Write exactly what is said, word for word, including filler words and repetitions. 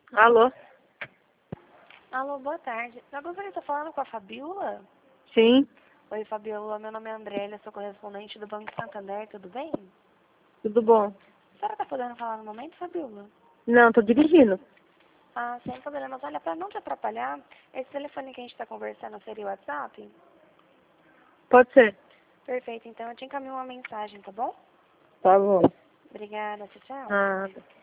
Alô? Alô, boa tarde. Eu gostaria de estar falando com a Fabiola? Sim, Oi, Fabiola. Meu nome é Andrélia, sou correspondente do Banco Santander, tudo bem? tudo bom? A senhora está podendo falar no momento, Fabiola? Não, tô dirigindo. Ah, sem problemas. Olha, para não te atrapalhar, esse telefone que a gente está conversando seria o WhatsApp? Pode ser. Perfeito, então eu te encaminho uma mensagem, tá bom? Tá bom. Obrigada, tchau, tchau. Nada.